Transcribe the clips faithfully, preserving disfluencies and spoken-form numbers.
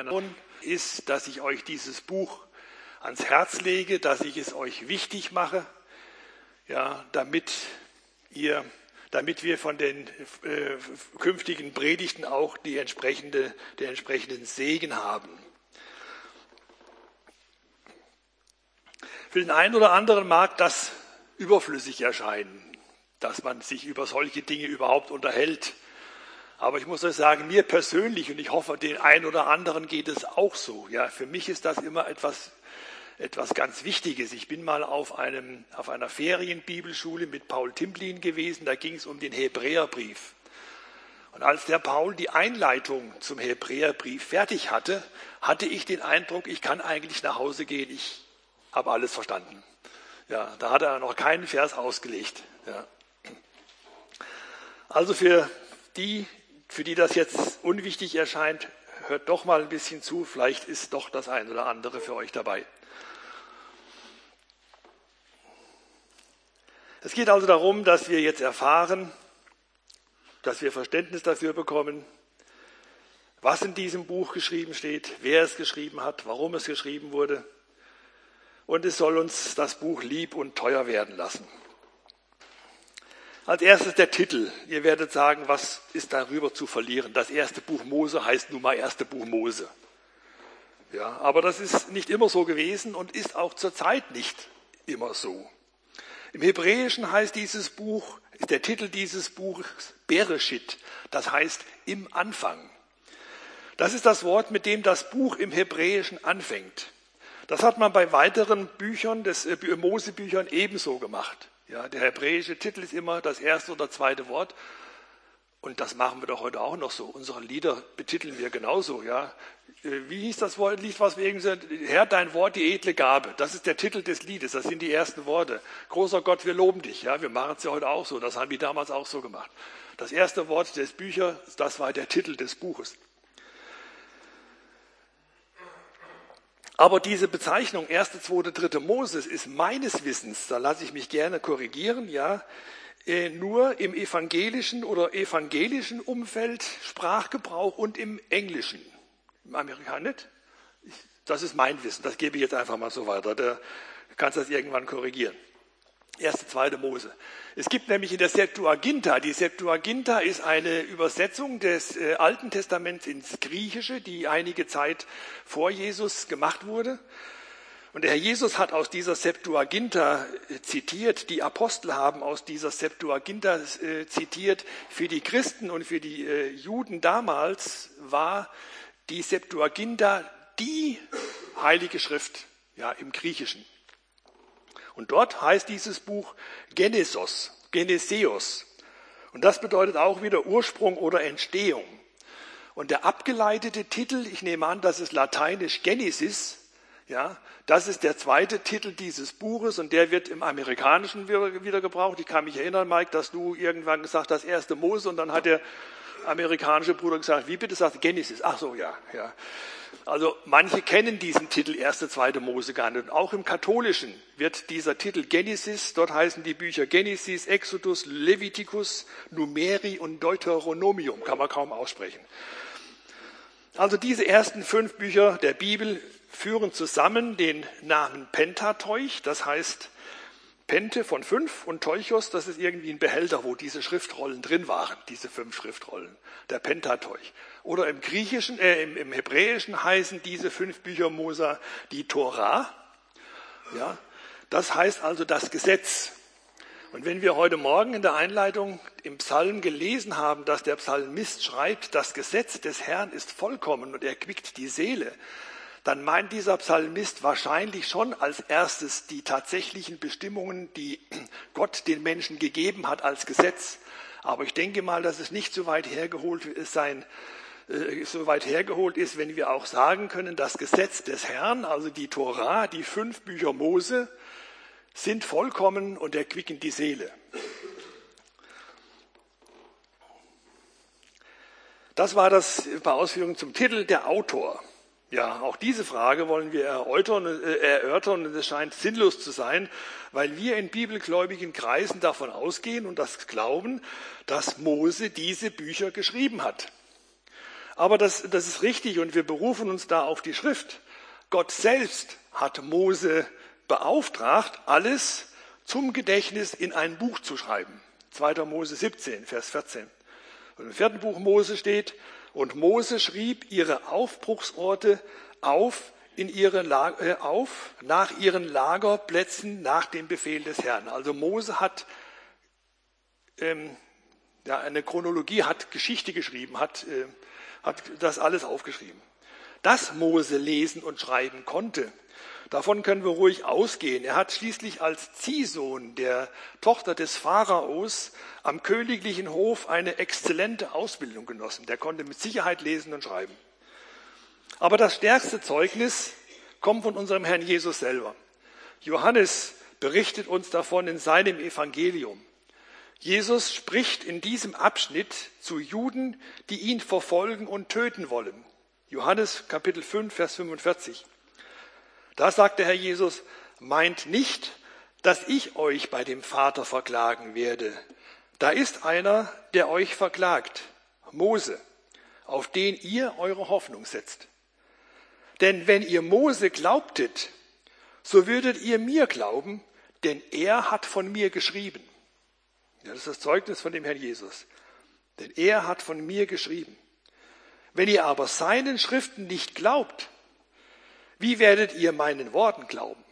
meiner ist, dass ich euch dieses Buch ans Herz lege, dass ich es euch wichtig mache, ja, damit ihr, damit wir von den äh, künftigen Predigten auch die entsprechende, den entsprechenden Segen haben. Für den einen oder anderen mag das überflüssig erscheinen, dass man sich über solche Dinge überhaupt unterhält. Aber ich muss euch sagen, mir persönlich, und ich hoffe, den einen oder anderen geht es auch so. Ja, für mich ist das immer etwas, etwas ganz Wichtiges. Ich bin mal auf, einem, auf einer Ferienbibelschule mit Paul Timplin gewesen, da ging es um den Hebräerbrief. Und als der Paul die Einleitung zum Hebräerbrief fertig hatte, hatte ich den Eindruck, ich kann eigentlich nach Hause gehen, ich habe alles verstanden. Ja, da hat er noch keinen Vers ausgelegt. Ja. Also für die, für die das jetzt unwichtig erscheint, hört doch mal ein bisschen zu, vielleicht ist doch das ein oder andere für euch dabei. Es geht also darum, dass wir jetzt erfahren, dass wir Verständnis dafür bekommen, was in diesem Buch geschrieben steht, wer es geschrieben hat, warum es geschrieben wurde. Und es soll uns das Buch lieb und teuer werden lassen. Als erstes der Titel. Ihr werdet sagen, was ist darüber zu verlieren? Das erste Buch Mose heißt nun mal erste Buch Mose. Ja, aber das ist nicht immer so gewesen und ist auch zur Zeit nicht immer so. Im Hebräischen heißt dieses Buch, ist der Titel dieses Buches Bereshit. Das heißt im Anfang. Das ist das Wort, mit dem das Buch im Hebräischen anfängt. Das hat man bei weiteren Büchern, des Mosebüchern ebenso gemacht. Ja, der hebräische Titel ist immer das erste oder zweite Wort. Und das machen wir doch heute auch noch so. Unsere Lieder betiteln wir genauso. Ja. Wie hieß das Wort, Lied, was wir eben gesagt haben? Herr, dein Wort, die edle Gabe. Das ist der Titel des Liedes. Das sind die ersten Worte. Großer Gott, wir loben dich. Ja, wir machen es ja heute auch so. Das haben die damals auch so gemacht. Das erste Wort des Büchers, das war der Titel des Buches. Aber diese Bezeichnung erste, zweite, dritte Moses ist meines Wissens, da lasse ich mich gerne korrigieren, ja, nur im evangelischen oder evangelischen Umfeld Sprachgebrauch und im Englischen. Im Amerikanischen nicht? Das ist mein Wissen, das gebe ich jetzt einfach mal so weiter. Du kannst das irgendwann korrigieren. Erste, zweite Mose. Es gibt nämlich in der Septuaginta, die Septuaginta ist eine Übersetzung des äh, Alten Testaments ins Griechische, die einige Zeit vor Jesus gemacht wurde. Und der Herr Jesus hat aus dieser Septuaginta äh, zitiert, die Apostel haben aus dieser Septuaginta äh, zitiert. Für die Christen und für die äh, Juden damals war die Septuaginta die Heilige Schrift, ja, im Griechischen. Und dort heißt dieses Buch Genesos, Geneseos. Und das bedeutet auch wieder Ursprung oder Entstehung. Und der abgeleitete Titel, ich nehme an, das ist lateinisch Genesis, ja, das ist der zweite Titel dieses Buches und der wird im Amerikanischen wieder, wieder gebraucht. Ich kann mich erinnern, Mike, dass du irgendwann gesagt hast, erste Mose, und dann hat der amerikanische Bruder gesagt, wie bitte, sagt Genesis? Ach so, ja, ja. Also manche kennen diesen Titel erste, zweite Mose gar nicht. Und auch im Katholischen wird dieser Titel Genesis, dort heißen die Bücher Genesis, Exodus, Leviticus, Numeri und Deuteronomium, kann man kaum aussprechen. Also diese ersten fünf Bücher der Bibel führen zusammen den Namen Pentateuch, das heißt Pente von fünf und Teuchos, das ist irgendwie ein Behälter, wo diese Schriftrollen drin waren, diese fünf Schriftrollen, der Pentateuch. Oder im Griechischen, äh, im, im Hebräischen heißen diese fünf Bücher Mose die Torah. Ja, das heißt also das Gesetz. Und wenn wir heute Morgen in der Einleitung im Psalm gelesen haben, dass der Psalmist schreibt, das Gesetz des Herrn ist vollkommen und erquickt die Seele, dann meint dieser Psalmist wahrscheinlich schon als erstes die tatsächlichen Bestimmungen, die Gott den Menschen gegeben hat als Gesetz. Aber ich denke mal, dass es nicht so weit hergeholt sein, äh, so weit hergeholt ist, wenn wir auch sagen können, das Gesetz des Herrn, also die Torah, die fünf Bücher Mose, sind vollkommen und erquicken die Seele. Das war das bei Ausführung zum Titel, der Autor. Ja, auch diese Frage wollen wir erörtern, äh, erörtern und es scheint sinnlos zu sein, weil wir in bibelgläubigen Kreisen davon ausgehen und das glauben, dass Mose diese Bücher geschrieben hat. Aber das, das ist richtig und wir berufen uns da auf die Schrift. Gott selbst hat Mose beauftragt, alles zum Gedächtnis in ein Buch zu schreiben. zweiter Mose siebzehn, Vers vierzehn. Und im vierten Buch Mose steht, und Mose schrieb ihre Aufbruchsorte auf, in ihre La- äh, auf nach ihren Lagerplätzen nach dem Befehl des Herrn. Also Mose hat ähm, ja, eine Chronologie, hat Geschichte geschrieben, hat, äh, hat das alles aufgeschrieben. Dass Mose lesen und schreiben konnte, davon können wir ruhig ausgehen. Er hat schließlich als Ziehsohn der Tochter des Pharaos am königlichen Hof eine exzellente Ausbildung genossen. Der konnte mit Sicherheit lesen und schreiben. Aber das stärkste Zeugnis kommt von unserem Herrn Jesus selber. Johannes berichtet uns davon in seinem Evangelium. Jesus spricht in diesem Abschnitt zu Juden, die ihn verfolgen und töten wollen. Johannes Kapitel fünf, Vers fünfundvierzig. Da sagt der Herr Jesus, meint nicht, dass ich euch bei dem Vater verklagen werde. Da ist einer, der euch verklagt, Mose, auf den ihr eure Hoffnung setzt. Denn wenn ihr Mose glaubtet, so würdet ihr mir glauben, denn er hat von mir geschrieben. Ja, das ist das Zeugnis von dem Herrn Jesus. Denn er hat von mir geschrieben. Wenn ihr aber seinen Schriften nicht glaubt, wie werdet ihr meinen Worten glauben?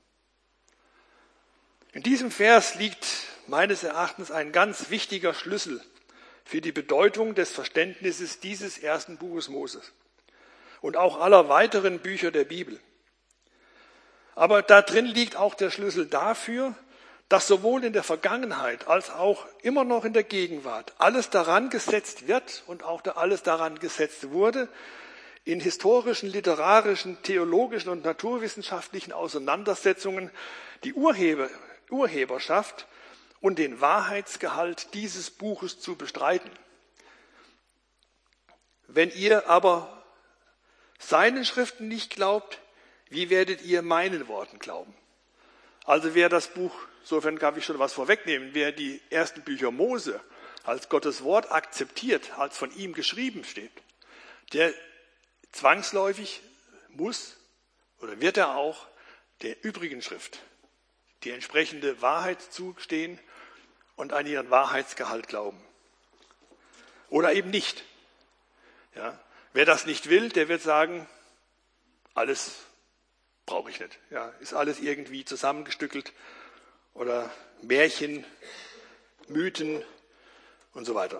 In diesem Vers liegt meines Erachtens ein ganz wichtiger Schlüssel für die Bedeutung des Verständnisses dieses ersten Buches Moses und auch aller weiteren Bücher der Bibel. Aber da drin liegt auch der Schlüssel dafür, dass sowohl in der Vergangenheit als auch immer noch in der Gegenwart alles daran gesetzt wird und auch alles daran gesetzt wurde, in historischen, literarischen, theologischen und naturwissenschaftlichen Auseinandersetzungen die Urheber, Urheberschaft und den Wahrheitsgehalt dieses Buches zu bestreiten. Wenn ihr aber seinen Schriften nicht glaubt, wie werdet ihr meinen Worten glauben? Also wer das Buch, insofern darf ich schon was vorwegnehmen, wer die ersten Bücher Mose als Gottes Wort akzeptiert, als von ihm geschrieben steht, der zwangsläufig muss oder wird er auch der übrigen Schrift die entsprechende Wahrheit zugestehen und an ihren Wahrheitsgehalt glauben. Oder eben nicht. Ja, wer das nicht will, der wird sagen, alles brauche ich nicht. Ja, ist alles irgendwie zusammengestückelt oder Märchen, Mythen und so weiter.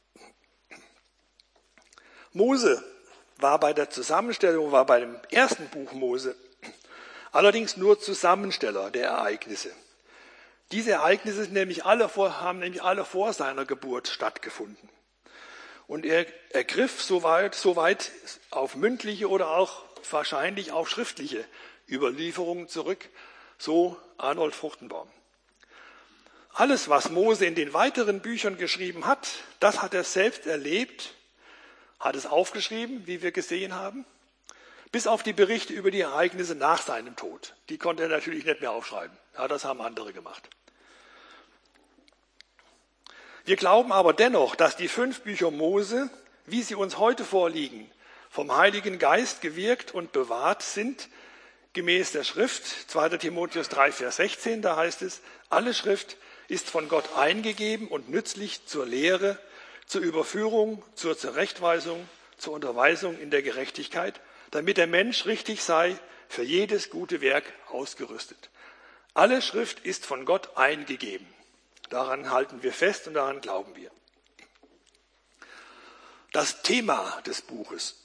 Mose war bei der Zusammenstellung, war bei dem ersten Buch Mose allerdings nur Zusammensteller der Ereignisse. Diese Ereignisse sind nämlich alle vor, haben nämlich alle vor seiner Geburt stattgefunden. Und er ergriff soweit, soweit auf mündliche oder auch wahrscheinlich auf schriftliche Überlieferungen zurück, so Arnold Fruchtenbaum. Alles, was Mose in den weiteren Büchern geschrieben hat, das hat er selbst erlebt, hat es aufgeschrieben, wie wir gesehen haben, bis auf die Berichte über die Ereignisse nach seinem Tod. Die konnte er natürlich nicht mehr aufschreiben. Ja, das haben andere gemacht. Wir glauben aber dennoch, dass die fünf Bücher Mose, wie sie uns heute vorliegen, vom Heiligen Geist gewirkt und bewahrt sind, gemäß der Schrift, zweiter Timotheus drei, Vers sechzehn, da heißt es, alle Schrift ist von Gott eingegeben und nützlich zur Lehre, zur Überführung, zur Zurechtweisung, zur Unterweisung in der Gerechtigkeit, damit der Mensch richtig sei, für jedes gute Werk ausgerüstet. Alle Schrift ist von Gott eingegeben. Daran halten wir fest und daran glauben wir. Das Thema des Buches.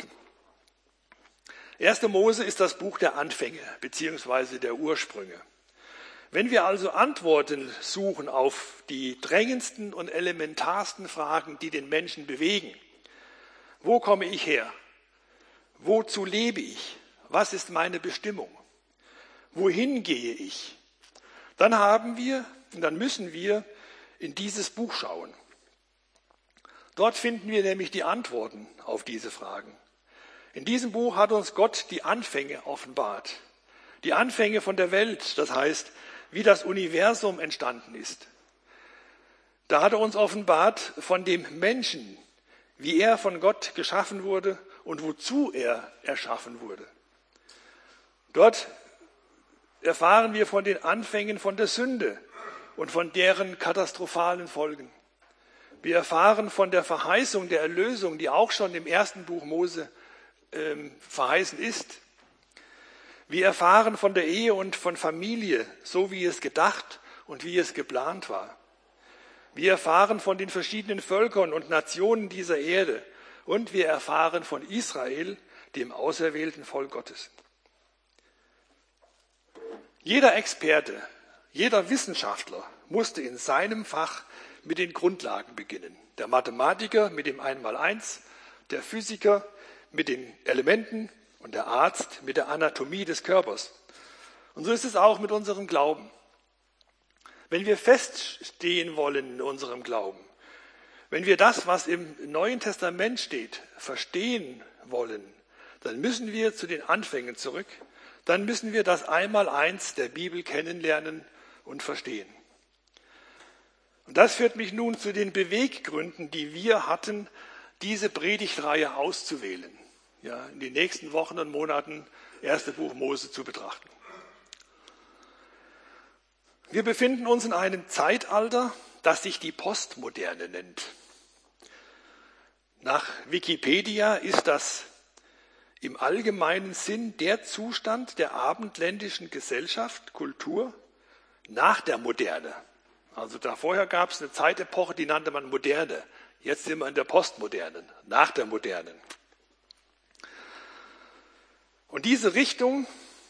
erster Mose ist das Buch der Anfänge bzw. der Ursprünge. Wenn wir also Antworten suchen auf die drängendsten und elementarsten Fragen, die den Menschen bewegen, wo komme ich her? Wozu lebe ich? Was ist meine Bestimmung? Wohin gehe ich? Dann haben wir und dann müssen wir in dieses Buch schauen. Dort finden wir nämlich die Antworten auf diese Fragen. In diesem Buch hat uns Gott die Anfänge offenbart. Die Anfänge von der Welt, das heißt, wie das Universum entstanden ist. Da hat er uns offenbart von dem Menschen, wie er von Gott geschaffen wurde und wozu er erschaffen wurde. Dort erfahren wir von den Anfängen von der Sünde und von deren katastrophalen Folgen. Wir erfahren von der Verheißung der Erlösung, die auch schon im ersten Buch Mose ähm, verheißen ist. Wir erfahren von der Ehe und von Familie, so wie es gedacht und wie es geplant war. Wir erfahren von den verschiedenen Völkern und Nationen dieser Erde und wir erfahren von Israel, dem auserwählten Volk Gottes. Jeder Experte, jeder Wissenschaftler musste in seinem Fach mit den Grundlagen beginnen. Der Mathematiker mit dem Einmaleins, der Physiker mit den Elementen und der Arzt mit der Anatomie des Körpers. Und so ist es auch mit unserem Glauben. Wenn wir feststehen wollen in unserem Glauben, wenn wir das, was im Neuen Testament steht, verstehen wollen, dann müssen wir zu den Anfängen zurück, dann müssen wir das Einmaleins der Bibel kennenlernen und verstehen. Und das führt mich nun zu den Beweggründen, die wir hatten, diese Predigtreihe auszuwählen, ja, in den nächsten Wochen und Monaten erste Buch Mose zu betrachten. Wir befinden uns in einem Zeitalter, das sich die Postmoderne nennt. Nach Wikipedia ist das im allgemeinen Sinn der Zustand der abendländischen Gesellschaft, Kultur nach der Moderne. Also da vorher gab es eine Zeitepoche, die nannte man Moderne. Jetzt sind wir in der Postmodernen, nach der Modernen. Und diese Richtung,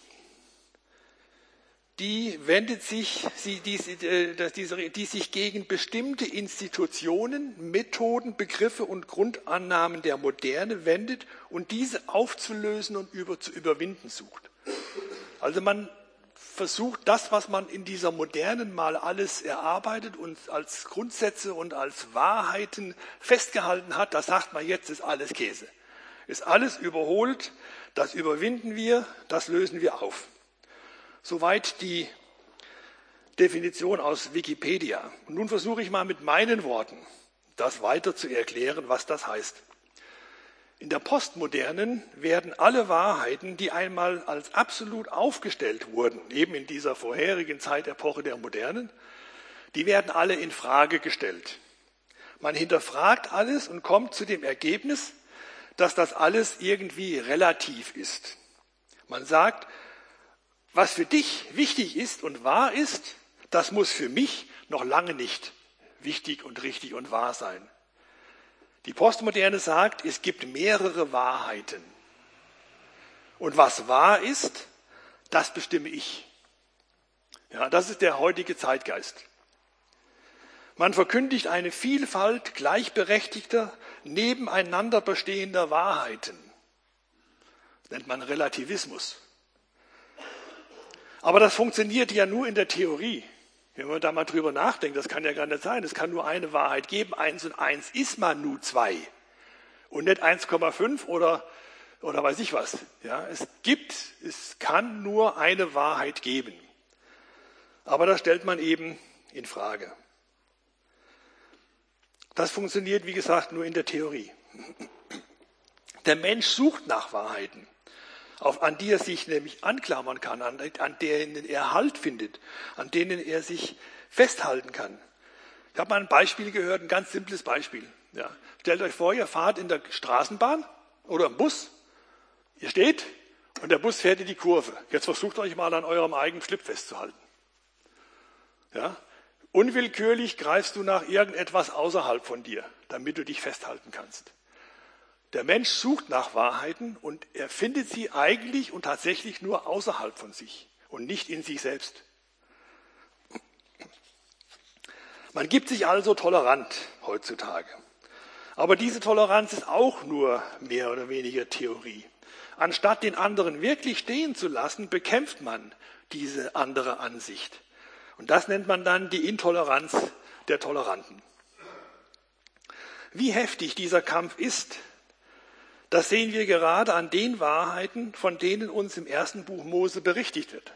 die wendet sich, die, die, die sich gegen bestimmte Institutionen, Methoden, Begriffe und Grundannahmen der Moderne wendet und diese aufzulösen und über, zu überwinden sucht. Also man versucht, das, was man in dieser Modernen mal alles erarbeitet und als Grundsätze und als Wahrheiten festgehalten hat, das sagt man jetzt, ist alles Käse. Ist alles überholt, das überwinden wir, das lösen wir auf. Soweit die Definition aus Wikipedia. Und nun versuche ich mal mit meinen Worten, das weiter zu erklären, was das heißt. In der Postmodernen werden alle Wahrheiten, die einmal als absolut aufgestellt wurden, eben in dieser vorherigen Zeitepoche der Modernen, die werden alle in Frage gestellt. Man hinterfragt alles und kommt zu dem Ergebnis, dass das alles irgendwie relativ ist. Man sagt, was für dich wichtig ist und wahr ist, das muss für mich noch lange nicht wichtig und richtig und wahr sein. Die Postmoderne sagt, es gibt mehrere Wahrheiten. Und was wahr ist, das bestimme ich. Ja, das ist der heutige Zeitgeist. Man verkündigt eine Vielfalt gleichberechtigter, nebeneinander bestehender Wahrheiten. Das nennt man Relativismus. Aber das funktioniert ja nur in der Theorie. Wenn man da mal drüber nachdenkt, das kann ja gar nicht sein. Es kann nur eine Wahrheit geben. Eins und eins ist mal nur zwei. Und nicht eins Komma fünf oder, oder weiß ich was. Ja, es gibt, es kann nur eine Wahrheit geben. Aber das stellt man eben in Frage. Das funktioniert, wie gesagt, nur in der Theorie. Der Mensch sucht nach Wahrheiten, auf, an die er sich nämlich anklammern kann, an, an denen er Halt findet, an denen er sich festhalten kann. Ich habe mal ein Beispiel gehört, ein ganz simples Beispiel. Ja. Stellt euch vor, ihr fahrt in der Straßenbahn oder im Bus, ihr steht und der Bus fährt in die Kurve. Jetzt versucht euch mal an eurem eigenen Schlip festzuhalten. Ja. Unwillkürlich greifst du nach irgendetwas außerhalb von dir, damit du dich festhalten kannst. Der Mensch sucht nach Wahrheiten und er findet sie eigentlich und tatsächlich nur außerhalb von sich und nicht in sich selbst. Man gibt sich also tolerant heutzutage. Aber diese Toleranz ist auch nur mehr oder weniger Theorie. Anstatt den anderen wirklich stehen zu lassen, bekämpft man diese andere Ansicht. Und das nennt man dann die Intoleranz der Toleranten. Wie heftig dieser Kampf ist, das sehen wir gerade an den Wahrheiten, von denen uns im ersten Buch Mose berichtet wird.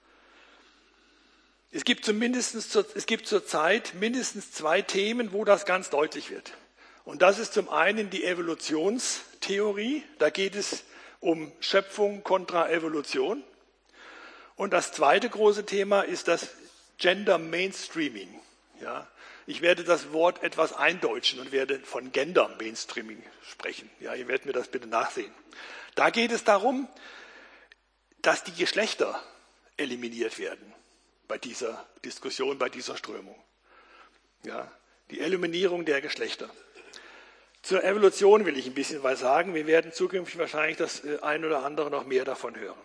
Es gibt zumindest, es gibt zurzeit mindestens zwei Themen, wo das ganz deutlich wird. Und das ist zum einen die Evolutionstheorie, da geht es um Schöpfung kontra Evolution. Und das zweite große Thema ist das Gender Mainstreaming. Ja, ich werde das Wort etwas eindeutschen und werde von Gender Mainstreaming sprechen. Ja, ihr werdet mir das bitte nachsehen. Da geht es darum, dass die Geschlechter eliminiert werden bei dieser Diskussion, bei dieser Strömung. Ja, die Eliminierung der Geschlechter. Zur Evolution will ich ein bisschen was sagen. Wir werden zukünftig wahrscheinlich das ein oder andere noch mehr davon hören.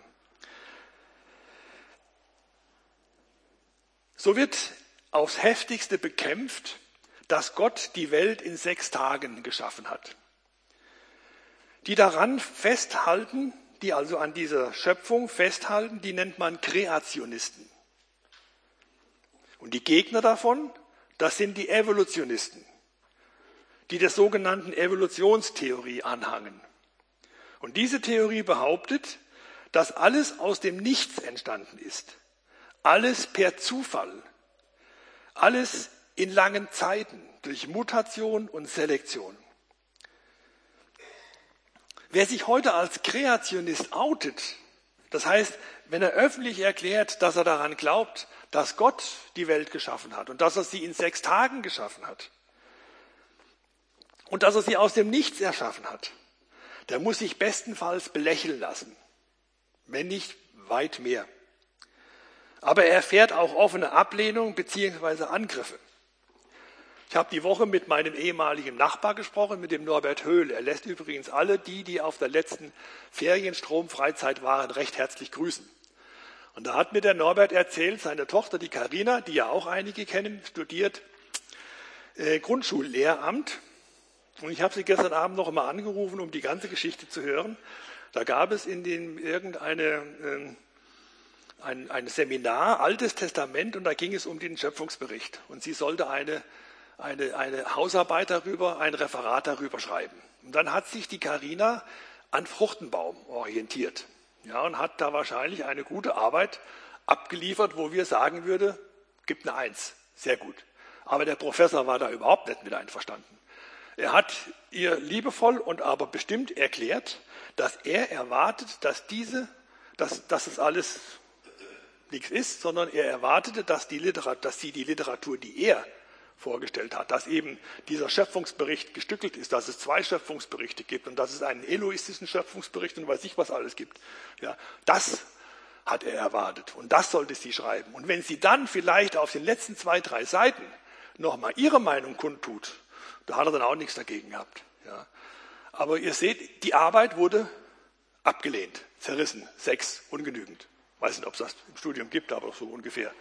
So wird aufs Heftigste bekämpft, dass Gott die Welt in sechs Tagen geschaffen hat. Die daran festhalten, die also an dieser Schöpfung festhalten, die nennt man Kreationisten. Und die Gegner davon, das sind die Evolutionisten, die der sogenannten Evolutionstheorie anhangen. Und diese Theorie behauptet, dass alles aus dem Nichts entstanden ist. Alles per Zufall. Alles in langen Zeiten durch Mutation und Selektion. Wer sich heute als Kreationist outet, das heißt, wenn er öffentlich erklärt, dass er daran glaubt, dass Gott die Welt geschaffen hat und dass er sie in sechs Tagen geschaffen hat und dass er sie aus dem Nichts erschaffen hat, der muss sich bestenfalls belächeln lassen, wenn nicht weit mehr. Aber er erfährt auch offene Ablehnung bzw. Angriffe. Ich habe die Woche mit meinem ehemaligen Nachbar gesprochen, mit dem Norbert Höhl. Er lässt übrigens alle die, die auf der letzten Ferienstromfreizeit waren, recht herzlich grüßen. Und da hat mir der Norbert erzählt, seine Tochter, die Carina, die ja auch einige kennen, studiert äh, Grundschullehramt. Und ich habe sie gestern Abend noch einmal angerufen, um die ganze Geschichte zu hören. Da gab es in den irgendeine äh, ein, ein Seminar, Altes Testament, und da ging es um den Schöpfungsbericht. Und sie sollte eine Eine, eine Hausarbeit darüber, ein Referat darüber schreiben. Und dann hat sich die Carina an Fruchtenbaum orientiert. Ja, und hat da wahrscheinlich eine gute Arbeit abgeliefert, wo wir sagen würden, gibt eine Eins, sehr gut. Aber der Professor war da überhaupt nicht mit einverstanden. Er hat ihr liebevoll und aber bestimmt erklärt, dass er erwartet, dass diese, dass, dass es alles nichts ist, sondern er erwartete, dass, die Literat, dass sie die Literatur, die er vorgestellt hat, dass eben dieser Schöpfungsbericht gestückelt ist, dass es zwei Schöpfungsberichte gibt und dass es einen eloistischen Schöpfungsbericht und weiß ich was alles gibt. Ja, das hat er erwartet und das sollte sie schreiben. Und wenn sie dann vielleicht auf den letzten zwei, drei Seiten nochmal ihre Meinung kundtut, da hat er dann auch nichts dagegen gehabt. Ja. Aber ihr seht, die Arbeit wurde abgelehnt, zerrissen, sechs, ungenügend. Ich weiß nicht, ob es das im Studium gibt, aber so ungefähr.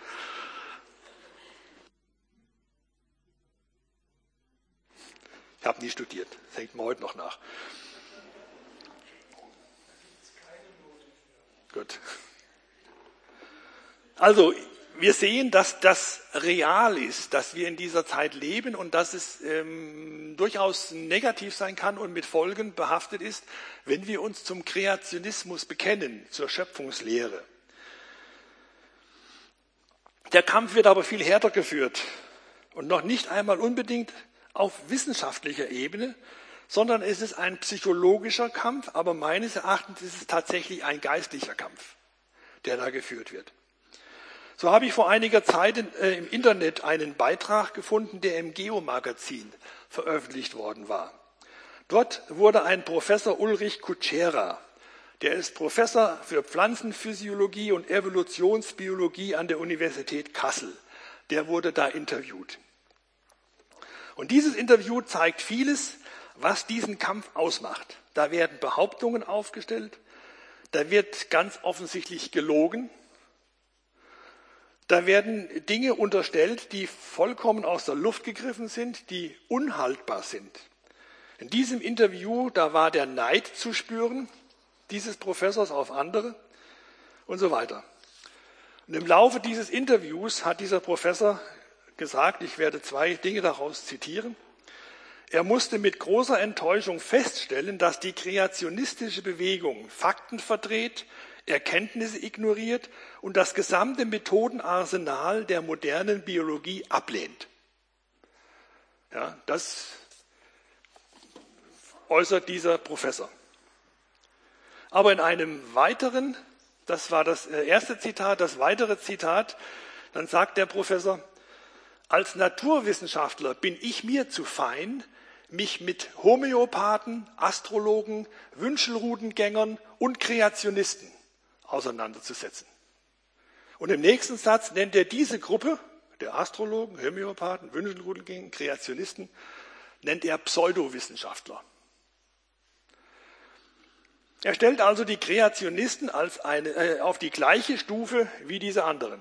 Ich habe nie studiert, das hängt mir heute noch nach. Gut. Also, wir sehen, dass das real ist, dass wir in dieser Zeit leben und dass es ähm, durchaus negativ sein kann und mit Folgen behaftet ist, wenn wir uns zum Kreationismus bekennen, zur Schöpfungslehre. Der Kampf wird aber viel härter geführt und noch nicht einmal unbedingt auf wissenschaftlicher Ebene, sondern es ist ein psychologischer Kampf, aber meines Erachtens ist es tatsächlich ein geistlicher Kampf, der da geführt wird. So habe ich vor einiger Zeit in, äh, im Internet einen Beitrag gefunden, der im Geo-Magazin veröffentlicht worden war. Dort wurde ein Professor Ulrich Kutschera, der ist Professor für Pflanzenphysiologie und Evolutionsbiologie an der Universität Kassel, der wurde da interviewt. Und dieses Interview zeigt vieles, was diesen Kampf ausmacht. Da werden Behauptungen aufgestellt, da wird ganz offensichtlich gelogen, da werden Dinge unterstellt, die vollkommen aus der Luft gegriffen sind, die unhaltbar sind. In diesem Interview, da war der Neid zu spüren, dieses Professors auf andere und so weiter. Und im Laufe dieses Interviews hat dieser Professor gesagt, ich werde zwei Dinge daraus zitieren. Er musste mit großer Enttäuschung feststellen, dass die kreationistische Bewegung Fakten verdreht, Erkenntnisse ignoriert und das gesamte Methodenarsenal der modernen Biologie ablehnt. Ja, das äußert dieser Professor. Aber in einem weiteren, das war das erste Zitat, das weitere Zitat, dann sagt der Professor, als Naturwissenschaftler bin ich mir zu fein, mich mit Homöopathen, Astrologen, Wünschelrudengängern und Kreationisten auseinanderzusetzen. Und im nächsten Satz nennt er diese Gruppe, der Astrologen, Homöopathen, Wünschelrudengänger, Kreationisten, nennt er Pseudowissenschaftler. Er stellt also die Kreationisten als eine, äh, auf die gleiche Stufe wie diese anderen.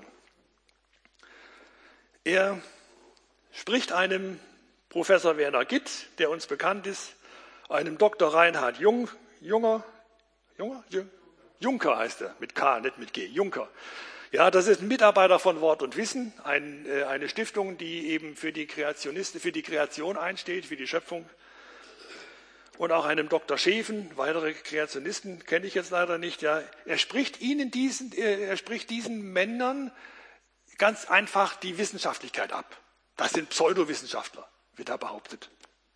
Er spricht einem Professor Werner Gitt, der uns bekannt ist, einem Doktor Reinhard Jung, Junger, Junger, Juncker heißt er, mit K, nicht mit G, Juncker. Ja, das ist ein Mitarbeiter von Wort und Wissen, ein, äh, eine Stiftung, die eben für die Kreationisten, für die Kreation einsteht, für die Schöpfung. Und auch einem Doktor Scheven, weitere Kreationisten kenne ich jetzt leider nicht. Ja, er spricht ihnen diesen, er spricht diesen Männern ganz einfach die Wissenschaftlichkeit ab. Das sind Pseudowissenschaftler, wird da behauptet.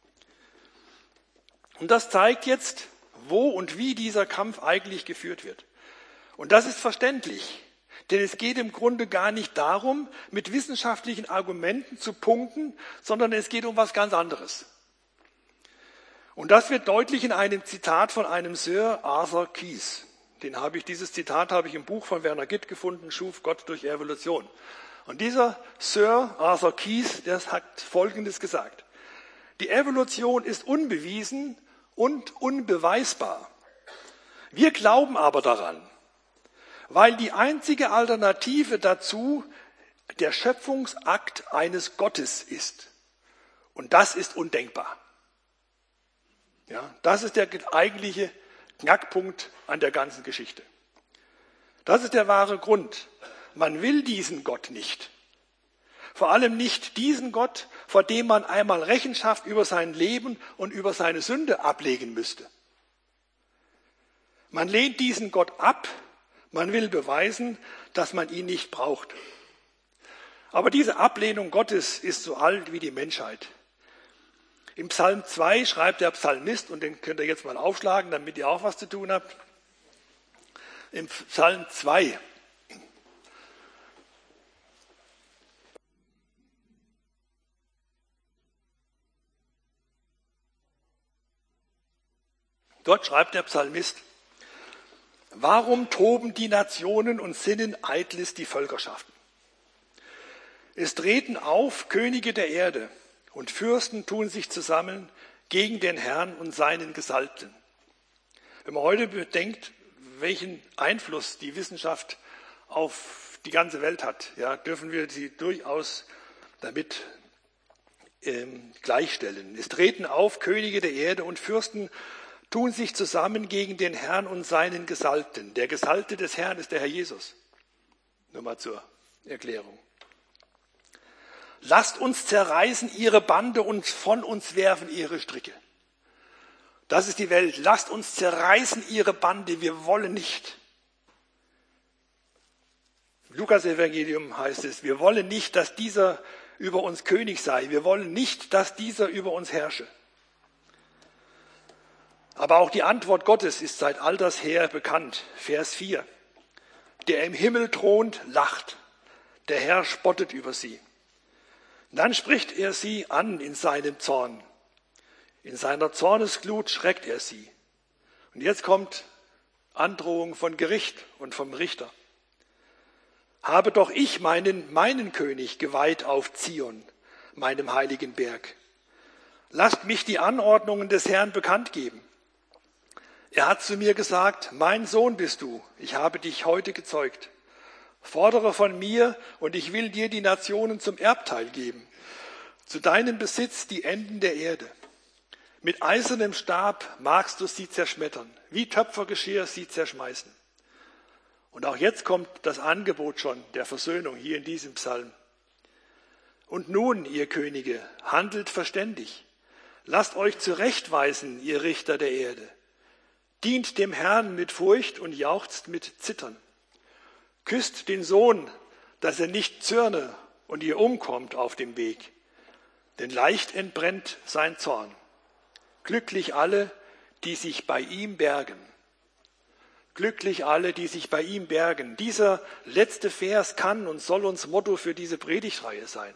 Und das zeigt jetzt, wo und wie dieser Kampf eigentlich geführt wird. Und das ist verständlich, denn es geht im Grunde gar nicht darum, mit wissenschaftlichen Argumenten zu punkten, sondern es geht um was ganz anderes. Und das wird deutlich in einem Zitat von einem Sir Arthur Keys. Den habe ich, dieses Zitat habe ich im Buch von Werner Gitt gefunden, Schuf Gott durch Evolution. Und dieser Sir Arthur Keys, der hat Folgendes gesagt. Die Evolution ist unbewiesen und unbeweisbar. Wir glauben aber daran, weil die einzige Alternative dazu der Schöpfungsakt eines Gottes ist. Und das ist undenkbar. Ja, das ist der eigentliche Knackpunkt an der ganzen Geschichte. Das ist der wahre Grund. Man will diesen Gott nicht. Vor allem nicht diesen Gott, vor dem man einmal Rechenschaft über sein Leben und über seine Sünde ablegen müsste. Man lehnt diesen Gott ab, man will beweisen, dass man ihn nicht braucht. Aber diese Ablehnung Gottes ist so alt wie die Menschheit. Im Psalm zwei schreibt der Psalmist, und den könnt ihr jetzt mal aufschlagen, damit ihr auch was zu tun habt. Im Psalm zwei. Dort schreibt der Psalmist, warum toben die Nationen und sinnen eitles die Völkerschaften? Es treten auf Könige der Erde, und Fürsten tun sich zusammen gegen den Herrn und seinen Gesalbten. Wenn man heute bedenkt, welchen Einfluss die Wissenschaft auf die ganze Welt hat, ja, dürfen wir sie durchaus damit ähm, gleichstellen. Es treten auf Könige der Erde und Fürsten tun sich zusammen gegen den Herrn und seinen Gesalbten. Der Gesalbte des Herrn ist der Herr Jesus. Nur mal zur Erklärung. Lasst uns zerreißen ihre Bande und von uns werfen ihre Stricke. Das ist die Welt. Lasst uns zerreißen ihre Bande. Wir wollen nicht. Im Lukas-Evangelium heißt es, wir wollen nicht, dass dieser über uns König sei. Wir wollen nicht, dass dieser über uns herrsche. Aber auch die Antwort Gottes ist seit alters her bekannt. Vers vier. Der im Himmel thront, lacht. Der Herr spottet über sie. Dann spricht er sie an in seinem Zorn. In seiner Zornesglut schreckt er sie. Und jetzt kommt Androhung von Gericht und vom Richter. Habe doch ich meinen, meinen König geweiht auf Zion, meinem heiligen Berg. Lasst mich die Anordnungen des Herrn bekannt geben. Er hat zu mir gesagt, mein Sohn bist du, ich habe dich heute gezeugt. Fordere von mir, und ich will dir die Nationen zum Erbteil geben, zu deinem Besitz die Enden der Erde. Mit eisernem Stab magst du sie zerschmettern, wie Töpfergeschirr sie zerschmeißen. Und auch jetzt kommt das Angebot schon der Versöhnung hier in diesem Psalm. Und nun, ihr Könige, handelt verständig. Lasst euch zurechtweisen, ihr Richter der Erde. Dient dem Herrn mit Furcht und jauchzt mit Zittern. Küsst den Sohn, dass er nicht zürne und ihr umkommt auf dem Weg. Denn leicht entbrennt sein Zorn. Glücklich alle, die sich bei ihm bergen. Glücklich alle, die sich bei ihm bergen. Dieser letzte Vers kann und soll uns Motto für diese Predigtreihe sein.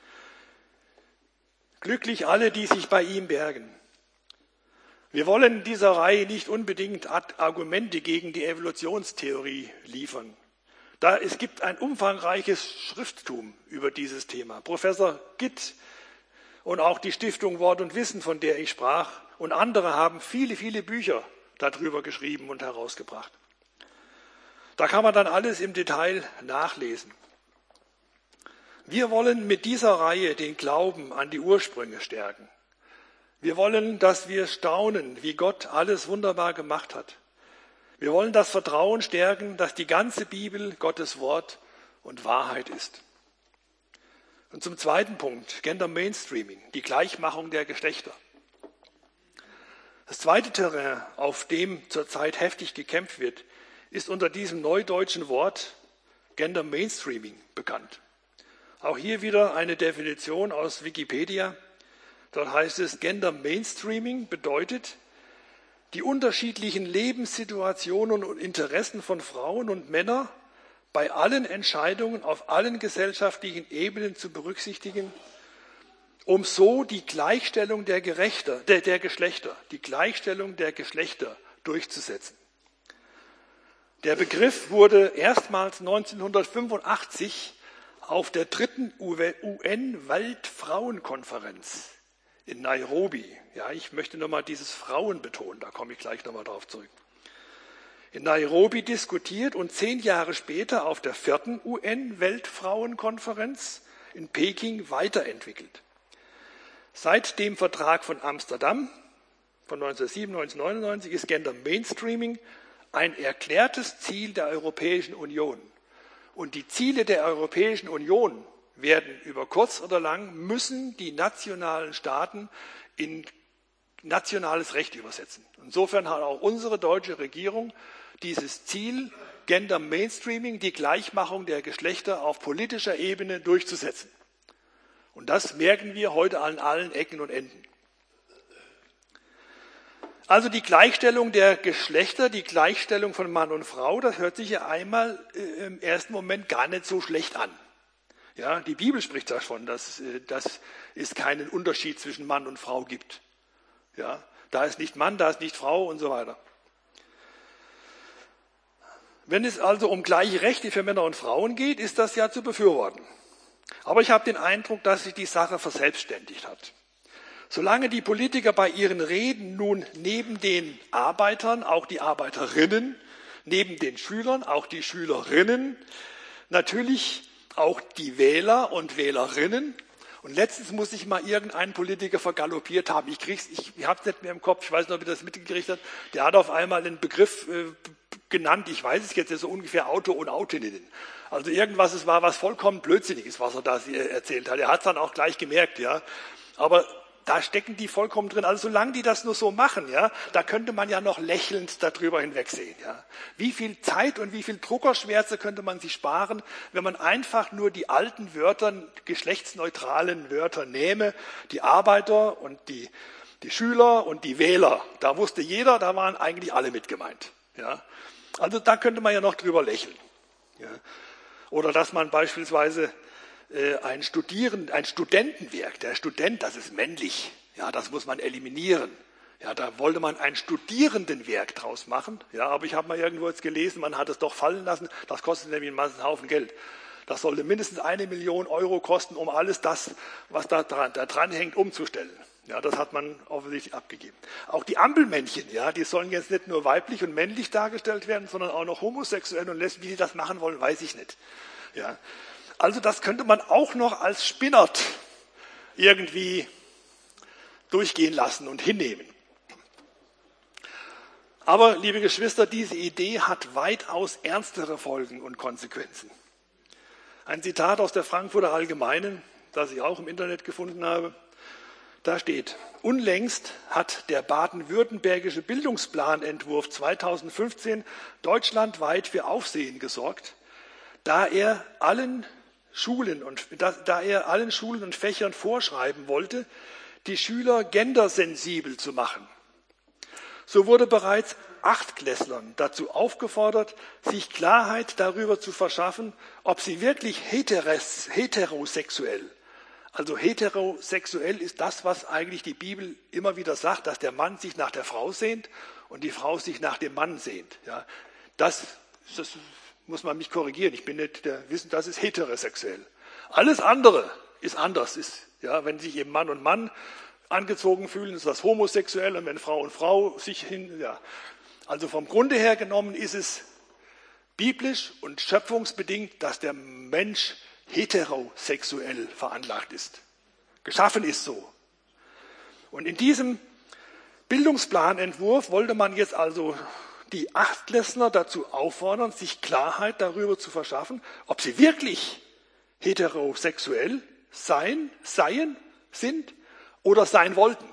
Glücklich alle, die sich bei ihm bergen. Wir wollen in dieser Reihe nicht unbedingt Argumente gegen die Evolutionstheorie liefern. Da, es gibt ein umfangreiches Schrifttum über dieses Thema. Professor Gitt und auch die Stiftung Wort und Wissen, von der ich sprach, und andere haben viele, viele Bücher darüber geschrieben und herausgebracht. Da kann man dann alles im Detail nachlesen. Wir wollen mit dieser Reihe den Glauben an die Ursprünge stärken. Wir wollen, dass wir staunen, wie Gott alles wunderbar gemacht hat. Wir wollen das Vertrauen stärken, dass die ganze Bibel Gottes Wort und Wahrheit ist. Und zum zweiten Punkt, Gender Mainstreaming, die Gleichmachung der Geschlechter. Das zweite Terrain, auf dem zurzeit heftig gekämpft wird, ist unter diesem neudeutschen Wort Gender Mainstreaming bekannt. Auch hier wieder eine Definition aus Wikipedia. Dort heißt es, Gender Mainstreaming bedeutet, die unterschiedlichen Lebenssituationen und Interessen von Frauen und Männern bei allen Entscheidungen auf allen gesellschaftlichen Ebenen zu berücksichtigen, um so die Gleichstellung der, Gerechter, der, der Geschlechter, die Gleichstellung der Geschlechter durchzusetzen. Der Begriff wurde erstmals neunzehnhundertfünfundachtzig auf der dritten U N-Weltfrauenkonferenz in Nairobi. Ja, ich möchte nochmal dieses Frauen betonen, da komme ich gleich nochmal drauf zurück. In Nairobi diskutiert und zehn Jahre später auf der vierten U N-Weltfrauenkonferenz in Peking weiterentwickelt. Seit dem Vertrag von Amsterdam von neunzehnhundertsiebenundneunzig neunundneunzig ist Gender Mainstreaming ein erklärtes Ziel der Europäischen Union. Und die Ziele der Europäischen Union werden über kurz oder lang, müssen die nationalen Staaten in nationales Recht übersetzen. Insofern hat auch unsere deutsche Regierung dieses Ziel, Gender Mainstreaming, die Gleichmachung der Geschlechter auf politischer Ebene durchzusetzen. Und das merken wir heute an allen Ecken und Enden. Also die Gleichstellung der Geschlechter, die Gleichstellung von Mann und Frau, das hört sich ja einmal äh, im ersten Moment gar nicht so schlecht an. Ja, die Bibel spricht davon, dass, äh, dass es keinen Unterschied zwischen Mann und Frau gibt. Ja, da ist nicht Mann, da ist nicht Frau und so weiter. Wenn es also um gleiche Rechte für Männer und Frauen geht, ist das ja zu befürworten. Aber ich habe den Eindruck, dass sich die Sache verselbstständigt hat. Solange die Politiker bei ihren Reden nun neben den Arbeitern auch die Arbeiterinnen, neben den Schülern auch die Schülerinnen, natürlich auch die Wähler und Wählerinnen. Und letztens muss ich mal irgendeinen Politiker vergaloppiert haben. Ich krieg's, ich, ich habe es nicht mehr im Kopf, ich weiß noch, wie das mitgekriegt hat. Der hat auf einmal den Begriff äh, genannt, ich weiß es jetzt so ungefähr, Auto und Autinnen. Also irgendwas, es war was vollkommen Blödsinniges, was er da erzählt hat. Er hat es dann auch gleich gemerkt, ja. Aber da stecken die vollkommen drin. Also solange die das nur so machen, ja, da könnte man ja noch lächelnd darüber hinwegsehen. Ja. Wie viel Zeit und wie viel Druckerschwärze könnte man sich sparen, wenn man einfach nur die alten Wörter, geschlechtsneutralen Wörter nähme, die Arbeiter und die, die Schüler und die Wähler. Da wusste jeder, da waren eigentlich alle mit gemeint. Ja. Also da könnte man ja noch drüber lächeln. Ja. Oder dass man beispielsweise Ein, Studieren, ein Studentenwerk, der Student, das ist männlich, ja, das muss man eliminieren. Ja, da wollte man ein Studierendenwerk draus machen, ja, aber ich habe mal irgendwo jetzt gelesen, man hat es doch fallen lassen, das kostet nämlich einen Haufen Geld. Das sollte mindestens eine Million Euro kosten, um alles das, was da dran, da dran hängt, umzustellen. Ja, das hat man offensichtlich abgegeben. Auch die Ampelmännchen, ja, die sollen jetzt nicht nur weiblich und männlich dargestellt werden, sondern auch noch homosexuell und lesbisch. Wie sie das machen wollen, weiß ich nicht. Ja. Also das könnte man auch noch als Spinnert irgendwie durchgehen lassen und hinnehmen. Aber, liebe Geschwister, diese Idee hat weitaus ernstere Folgen und Konsequenzen. Ein Zitat aus der Frankfurter Allgemeinen, das ich auch im Internet gefunden habe, da steht: Unlängst hat der baden-württembergische Bildungsplanentwurf zweitausendfünfzehn deutschlandweit für Aufsehen gesorgt, da er allen Schulen und da, da er allen Schulen und Fächern vorschreiben wollte, die Schüler gendersensibel zu machen. so wurde bereits Achtklässlern dazu aufgefordert, sich Klarheit darüber zu verschaffen, ob sie wirklich heteros, heterosexuell, also heterosexuell ist das, was eigentlich die Bibel immer wieder sagt, dass der Mann sich nach der Frau sehnt und die Frau sich nach dem Mann sehnt. Ja, das, das muss man mich korrigieren. Ich bin nicht der Wissen, das ist heterosexuell. Alles andere ist anders. Ist, ja, wenn sich eben Mann und Mann angezogen fühlen, ist das homosexuell, und wenn Frau und Frau sich hin, ja. Also vom Grunde her genommen ist es biblisch und schöpfungsbedingt, dass der Mensch heterosexuell veranlagt ist. Geschaffen ist so. Und in diesem Bildungsplanentwurf wollte man jetzt also die Achtklässler dazu auffordern, sich Klarheit darüber zu verschaffen, ob sie wirklich heterosexuell sein, seien, sind oder sein wollten.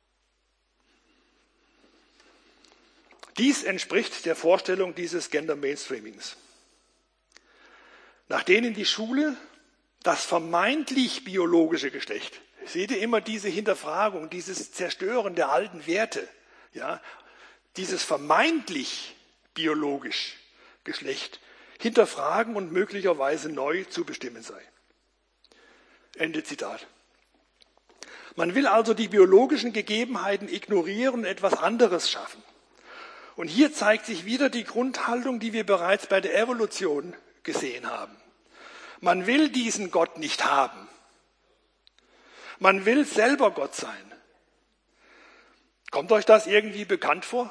Dies entspricht der Vorstellung dieses Gender Mainstreamings, nach denen die Schule das vermeintlich biologische Geschlecht, seht ihr immer diese Hinterfragung, dieses Zerstören der alten Werte, ja, dieses vermeintlich biologisch Geschlecht hinterfragen und möglicherweise neu zu bestimmen sei. Ende Zitat. Man will also die biologischen Gegebenheiten ignorieren und etwas anderes schaffen. Und hier zeigt sich wieder die Grundhaltung, die wir bereits bei der Evolution gesehen haben. Man will diesen Gott nicht haben. Man will selber Gott sein. Kommt euch das irgendwie bekannt vor?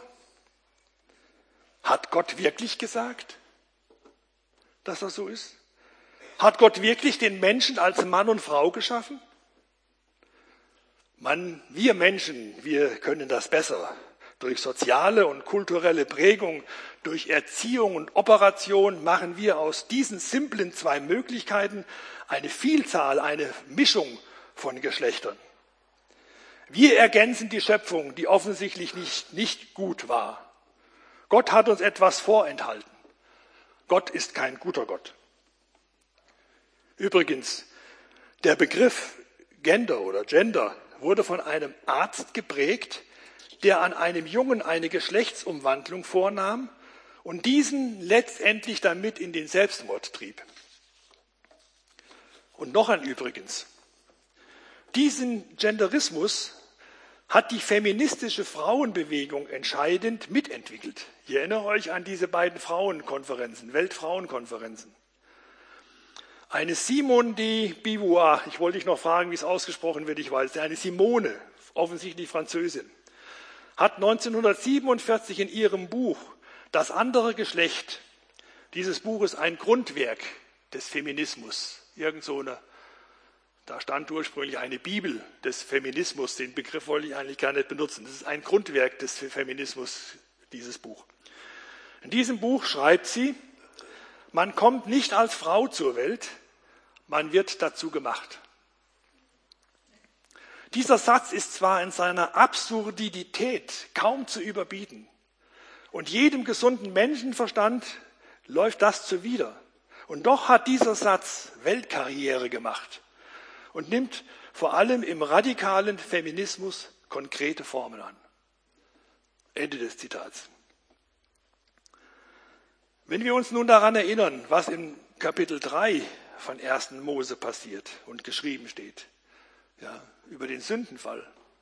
Hat Gott wirklich gesagt, dass das so ist? Hat Gott wirklich den Menschen als Mann und Frau geschaffen? Man, wir Menschen, wir können das besser. Durch soziale und kulturelle Prägung, durch Erziehung und Operation machen wir aus diesen simplen zwei Möglichkeiten eine Vielzahl, eine Mischung von Geschlechtern. Wir ergänzen die Schöpfung, die offensichtlich nicht, nicht gut war. Gott hat uns etwas vorenthalten. Gott ist kein guter Gott. Übrigens, der Begriff Gender oder Gender wurde von einem Arzt geprägt, der an einem Jungen eine Geschlechtsumwandlung vornahm und diesen letztendlich damit in den Selbstmord trieb. Und noch ein Übrigens. Diesen Genderismus hat die feministische Frauenbewegung entscheidend mitentwickelt. Ich erinnere euch an diese beiden Frauenkonferenzen, Weltfrauenkonferenzen. Eine Simone de Beauvoir, ich wollte dich noch fragen, wie es ausgesprochen wird, ich weiß, eine Simone, offensichtlich Französin, hat neunzehnhundertsiebenundvierzig in ihrem Buch Das andere Geschlecht, dieses Buch ist ein Grundwerk des Feminismus, irgend so eine, da stand ursprünglich eine Bibel des Feminismus, den Begriff wollte ich eigentlich gar nicht benutzen, das ist ein Grundwerk des Feminismus, dieses Buch. In diesem Buch schreibt sie, man kommt nicht als Frau zur Welt, man wird dazu gemacht. Dieser Satz ist zwar in seiner Absurdität kaum zu überbieten und jedem gesunden Menschenverstand läuft das zuwider. Und doch hat dieser Satz Weltkarriere gemacht und nimmt vor allem im radikalen Feminismus konkrete Formen an. Ende des Zitats. Wenn wir uns nun daran erinnern, was im Kapitel drei von ersten Mose passiert und geschrieben steht, ja, über den Sündenfall,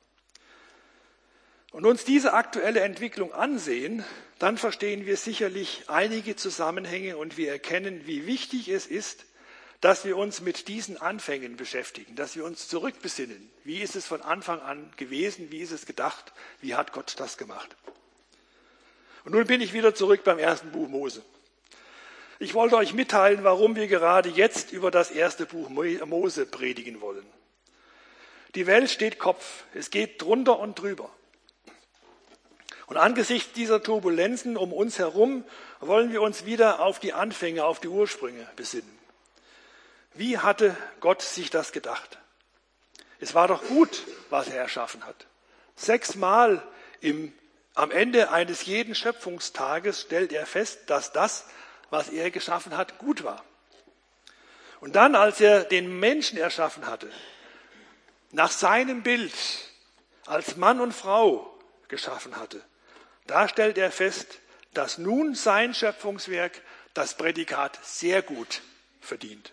und uns diese aktuelle Entwicklung ansehen, dann verstehen wir sicherlich einige Zusammenhänge und wir erkennen, wie wichtig es ist, dass wir uns mit diesen Anfängen beschäftigen, dass wir uns zurückbesinnen. Wie ist es von Anfang an gewesen? Wie ist es gedacht? Wie hat Gott das gemacht? Und nun bin ich wieder zurück beim ersten Buch Mose. Ich wollte euch mitteilen, warum wir gerade jetzt über das erste Buch Mose predigen wollen. Die Welt steht Kopf, es geht drunter und drüber. Und angesichts dieser Turbulenzen um uns herum wollen wir uns wieder auf die Anfänge, auf die Ursprünge besinnen. Wie hatte Gott sich das gedacht? Es war doch gut, was er erschaffen hat. Sechsmal im, am Ende eines jeden Schöpfungstages stellt er fest, dass das, was er geschaffen hat, gut war. Und dann, als er den Menschen erschaffen hatte, nach seinem Bild als Mann und Frau geschaffen hatte, Da stellt er fest, dass nun sein Schöpfungswerk das Prädikat sehr gut verdient.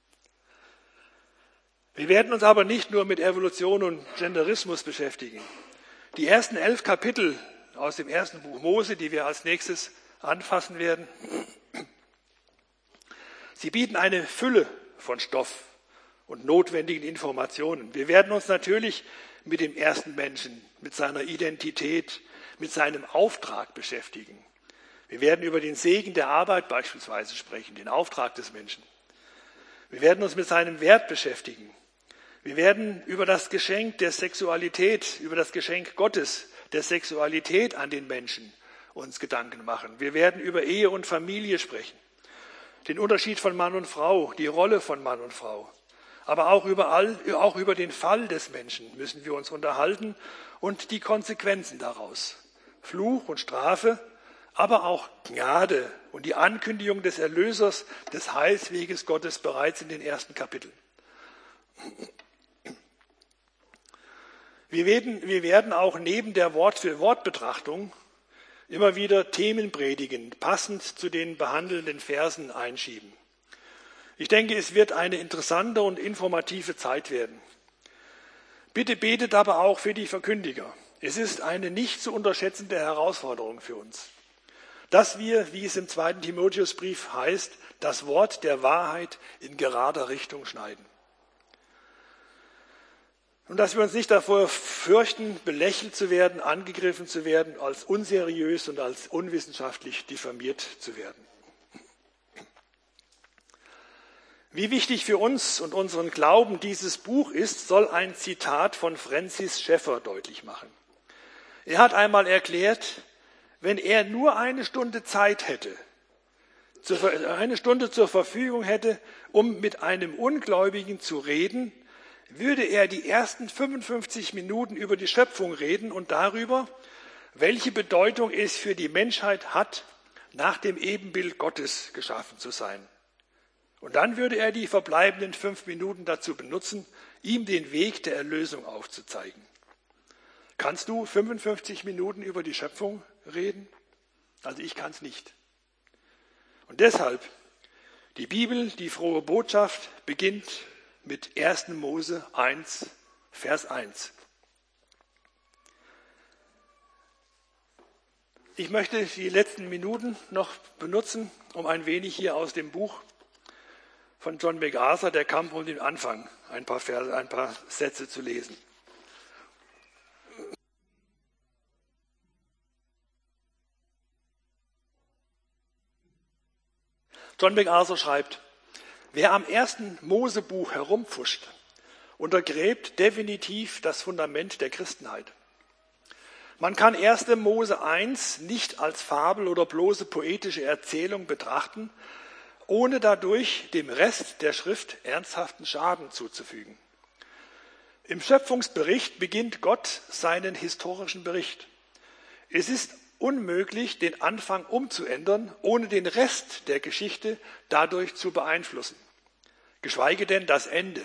Wir werden uns aber nicht nur mit Evolution und Genderismus beschäftigen. Die ersten elf Kapitel aus dem ersten Buch Mose, die wir als nächstes anfassen werden, sie bieten eine Fülle von Stoff und notwendigen Informationen. Wir werden uns natürlich mit dem ersten Menschen, mit seiner Identität, mit seinem Auftrag beschäftigen. Wir werden über den Segen der Arbeit beispielsweise sprechen, den Auftrag des Menschen. Wir werden uns mit seinem Wert beschäftigen. Wir werden über das Geschenk der Sexualität, über das Geschenk Gottes der Sexualität an den Menschen uns Gedanken machen. Wir werden über Ehe und Familie sprechen, den Unterschied von Mann und Frau, die Rolle von Mann und Frau. Aber auch über, all, auch über den Fall des Menschen müssen wir uns unterhalten und die Konsequenzen daraus. Fluch und Strafe, aber auch Gnade und die Ankündigung des Erlösers, des Heilsweges Gottes bereits in den ersten Kapiteln. Wir werden, wir werden auch neben der Wort-für-Wort-Betrachtung immer wieder Themen predigen, passend zu den behandelnden Versen einschieben. Ich denke, es wird eine interessante und informative Zeit werden. Bitte betet aber auch für die Verkündiger. Es ist eine nicht zu unterschätzende Herausforderung für uns, dass wir, wie es im zweiten Timotheusbrief heißt, das Wort der Wahrheit in gerader Richtung schneiden. Und dass wir uns nicht davor fürchten, belächelt zu werden, angegriffen zu werden, als unseriös und als unwissenschaftlich diffamiert zu werden. Wie wichtig für uns und unseren Glauben dieses Buch ist, soll ein Zitat von Francis Schaeffer deutlich machen. Er hat einmal erklärt, wenn er nur eine Stunde Zeit hätte, eine Stunde zur Verfügung hätte, um mit einem Ungläubigen zu reden, würde er die ersten fünfundfünfzig Minuten über die Schöpfung reden und darüber, welche Bedeutung es für die Menschheit hat, nach dem Ebenbild Gottes geschaffen zu sein. Und dann würde er die verbleibenden fünf Minuten dazu benutzen, ihm den Weg der Erlösung aufzuzeigen. Kannst du fünfundfünfzig Minuten über die Schöpfung reden? Also ich kann es nicht. Und deshalb, die Bibel, die frohe Botschaft, beginnt mit ersten Mose eins, Vers eins. Ich möchte die letzten Minuten noch benutzen, um ein wenig hier aus dem Buch von John MacArthur, Der Kampf um den Anfang, ein paar, Verse, ein paar Sätze zu lesen. John MacArthur schreibt, wer am ersten Mosebuch herumpfuscht, untergräbt definitiv das Fundament der Christenheit. Man kann erste Mose eins nicht als Fabel oder bloße poetische Erzählung betrachten, ohne dadurch dem Rest der Schrift ernsthaften Schaden zuzufügen. Im Schöpfungsbericht beginnt Gott seinen historischen Bericht. Es ist unmöglich, den Anfang umzuändern, ohne den Rest der Geschichte dadurch zu beeinflussen, geschweige denn das Ende.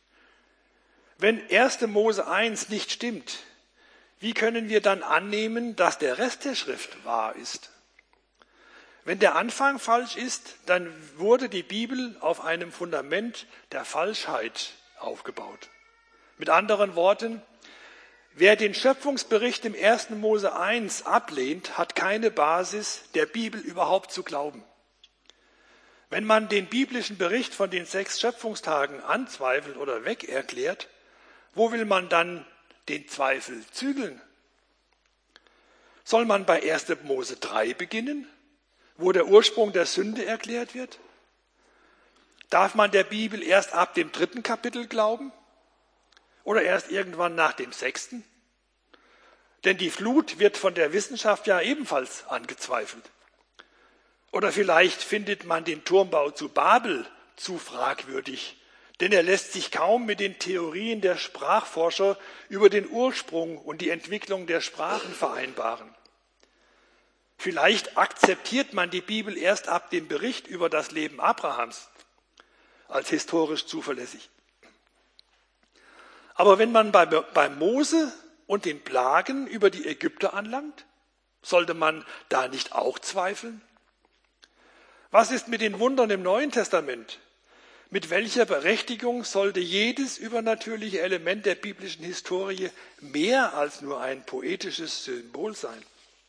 Wenn erste Mose eins nicht stimmt, wie können wir dann annehmen, dass der Rest der Schrift wahr ist? Wenn der Anfang falsch ist, dann wurde die Bibel auf einem Fundament der Falschheit aufgebaut. Mit anderen Worten, wer den Schöpfungsbericht im ersten Mose eins ablehnt, hat keine Basis, der Bibel überhaupt zu glauben. Wenn man den biblischen Bericht von den sechs Schöpfungstagen anzweifelt oder weg erklärt, wo will man dann den Zweifel zügeln? Soll man bei ersten Mose drei beginnen, wo der Ursprung der Sünde erklärt wird? Darf man der Bibel erst ab dem dritten Kapitel glauben? Oder erst irgendwann nach dem sechsten? Denn die Flut wird von der Wissenschaft ja ebenfalls angezweifelt. Oder vielleicht findet man den Turmbau zu Babel zu fragwürdig, denn er lässt sich kaum mit den Theorien der Sprachforscher über den Ursprung und die Entwicklung der Sprachen vereinbaren. Vielleicht akzeptiert man die Bibel erst ab dem Bericht über das Leben Abrahams als historisch zuverlässig. Aber wenn man bei, bei Mose und den Plagen über die Ägypter anlangt, Sollte man da nicht auch zweifeln? Was ist mit den Wundern im Neuen Testament? Mit welcher Berechtigung sollte jedes übernatürliche Element der biblischen Historie mehr als nur ein poetisches Symbol sein?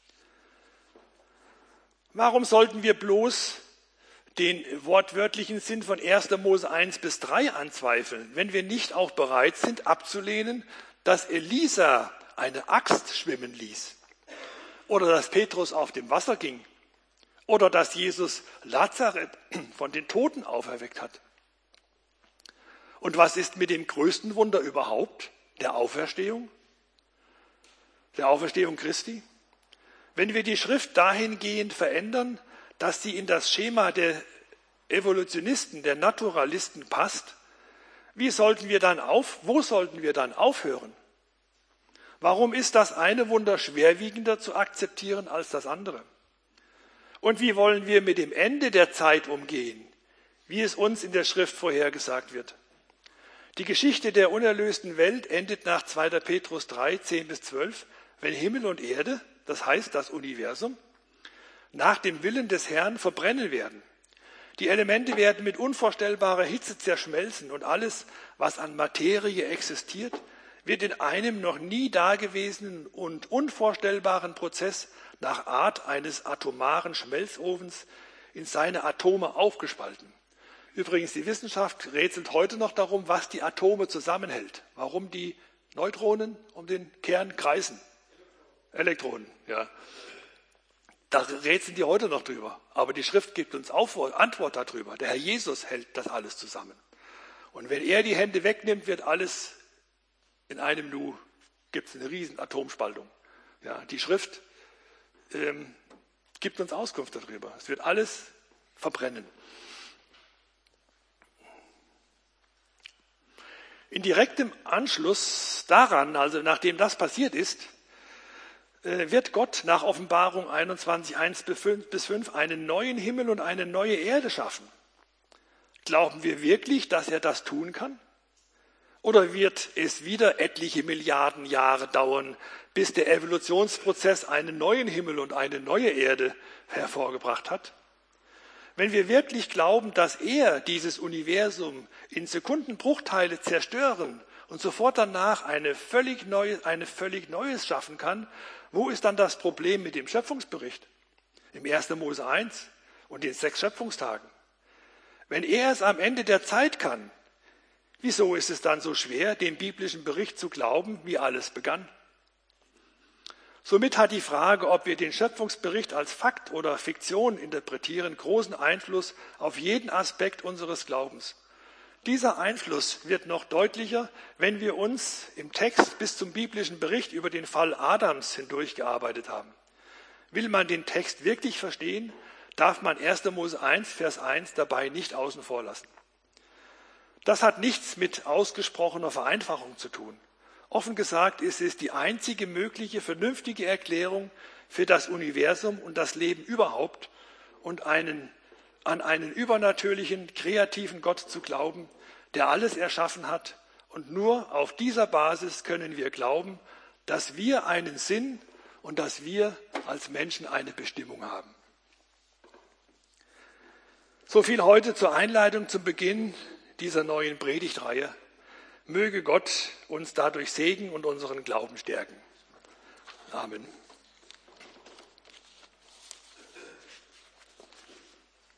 Warum sollten wir bloß den wortwörtlichen Sinn von erster Mose eins bis drei anzweifeln, wenn wir nicht auch bereit sind abzulehnen, dass Elisa eine Axt schwimmen ließ oder dass Petrus auf dem Wasser ging oder dass Jesus Lazareth von den Toten auferweckt hat? Und was ist mit dem größten Wunder überhaupt, der Auferstehung? Der Auferstehung Christi? Wenn wir die Schrift dahingehend verändern, dass sie in das Schema der Evolutionisten, der Naturalisten passt, wie sollten wir dann auf, wo sollten wir dann aufhören? Warum ist das eine Wunder schwerwiegender zu akzeptieren als das andere? Und wie wollen wir mit dem Ende der Zeit umgehen, wie es uns in der Schrift vorhergesagt wird? Die Geschichte der unerlösten Welt endet nach zweiter Petrus drei, zehn bis zwölf, wenn Himmel und Erde, das heißt das Universum, nach dem Willen des Herrn verbrennen werden. Die Elemente werden mit unvorstellbarer Hitze zerschmelzen und alles, was an Materie existiert, wird in einem noch nie dagewesenen und unvorstellbaren Prozess nach Art eines atomaren Schmelzofens in seine Atome aufgespalten. Übrigens, die Wissenschaft rätselt heute noch darum, was die Atome zusammenhält. Warum die Neutronen um den Kern kreisen. Elektronen, ja. Da rätseln die heute noch drüber. Aber die Schrift gibt uns Antwort darüber. Der Herr Jesus hält das alles zusammen. Und wenn er die Hände wegnimmt, wird alles in einem Nu, gibt es eine riesen Atomspaltung. Ja, die Schrift ähm, gibt uns Auskunft darüber. Es wird alles verbrennen. In direktem Anschluss daran, also nachdem das passiert ist, wird Gott nach Offenbarung einundzwanzig, eins bis fünf einen neuen Himmel und eine neue Erde schaffen. Glauben wir wirklich, dass er das tun kann? Oder wird es wieder etliche Milliarden Jahre dauern, bis der Evolutionsprozess einen neuen Himmel und eine neue Erde hervorgebracht hat? Wenn wir wirklich glauben, dass er dieses Universum in Sekundenbruchteile zerstören und sofort danach eine völlig neue, eine völlig Neues schaffen kann, wo ist dann das Problem mit dem Schöpfungsbericht? Im erster Mose eins und den sechs Schöpfungstagen. Wenn er es am Ende der Zeit kann, wieso ist es dann so schwer, dem biblischen Bericht zu glauben, wie alles begann? Somit hat die Frage, ob wir den Schöpfungsbericht als Fakt oder Fiktion interpretieren, großen Einfluss auf jeden Aspekt unseres Glaubens. Dieser Einfluss wird noch deutlicher, wenn wir uns im Text bis zum biblischen Bericht über den Fall Adams hindurchgearbeitet haben. Will man den Text wirklich verstehen, darf man erster Mose eins, Vers eins dabei nicht außen vor lassen. Das hat nichts mit ausgesprochener Vereinfachung zu tun. Offen gesagt ist es die einzige mögliche vernünftige Erklärung für das Universum und das Leben überhaupt und einen, an einen übernatürlichen, kreativen Gott zu glauben, der alles erschaffen hat. Und nur auf dieser Basis können wir glauben, dass wir einen Sinn und dass wir als Menschen eine Bestimmung haben. So viel heute zur Einleitung zum Beginn dieser neuen Predigtreihe. Möge Gott uns dadurch segnen und unseren Glauben stärken. Amen.